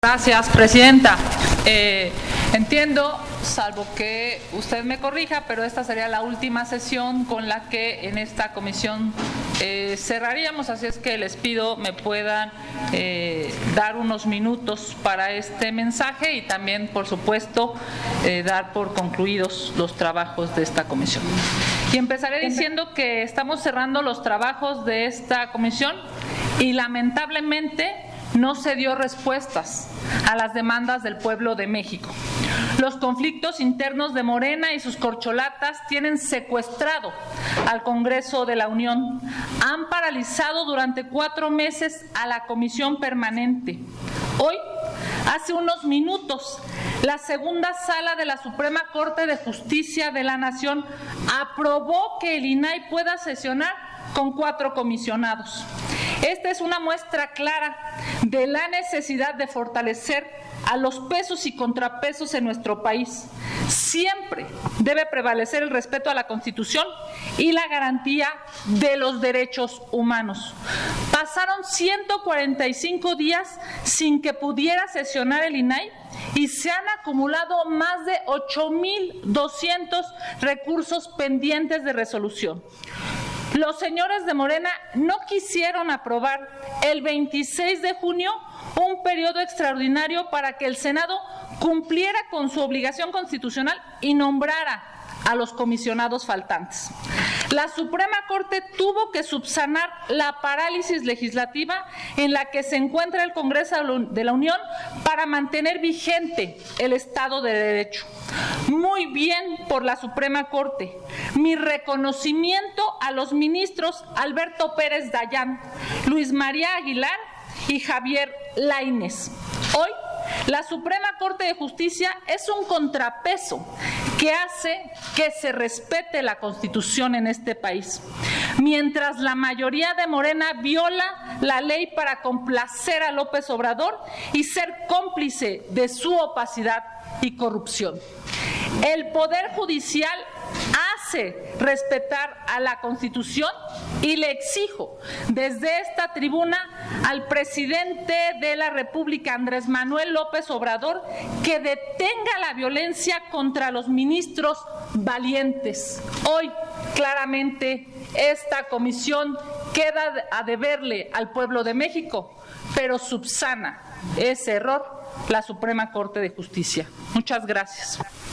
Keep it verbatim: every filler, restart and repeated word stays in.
Gracias, presidenta. Eh, entiendo, salvo que usted me corrija, pero esta sería la última sesión con la que en esta comisión eh, cerraríamos, así es que les pido me puedan eh, dar unos minutos para este mensaje y también, por supuesto, eh, dar por concluidos los trabajos de esta comisión. Y empezaré diciendo que estamos cerrando los trabajos de esta comisión y lamentablemente no se dio respuestas a las demandas del pueblo de México. Los conflictos internos de Morena y sus corcholatas tienen secuestrado al Congreso de la Unión. Han paralizado durante cuatro meses a la Comisión Permanente. Hoy, hace unos minutos, la segunda sala de la Suprema Corte de Justicia de la Nación aprobó que el I N A I pueda sesionar con cuatro comisionados. Esta es una muestra clara de la necesidad de fortalecer a los pesos y contrapesos en nuestro país. Siempre debe prevalecer el respeto a la Constitución y la garantía de los derechos humanos. Pasaron ciento cuarenta y cinco días sin que pudiera sesionar el I N A I y se han acumulado más de ocho mil doscientos recursos pendientes de resolución. Los señores de Morena no quisieron aprobar el veintiséis de junio un periodo extraordinario para que el Senado cumpliera con su obligación constitucional y nombrara a los comisionados faltantes. La Suprema Corte tuvo que subsanar la parálisis legislativa en la que se encuentra el Congreso de la Unión para mantener vigente el Estado de Derecho. Muy bien por la Suprema Corte. Mi reconocimiento a los ministros Alberto Pérez Dayán, Luis María Aguilar y Javier Lainez. Hoy, la Suprema Corte de Justicia es un contrapeso que hace que se respete la Constitución en este país. Mientras la mayoría de Morena viola la ley para complacer a López Obrador y ser cómplice de su opacidad y corrupción. El Poder Judicial hace respetar a la Constitución y le exijo desde esta tribuna al presidente de la República, Andrés Manuel López Obrador, que detenga la violencia contra los ministros valientes. Hoy, claramente, esta comisión queda a deberle al pueblo de México, pero subsana ese error la Suprema Corte de Justicia. Muchas gracias.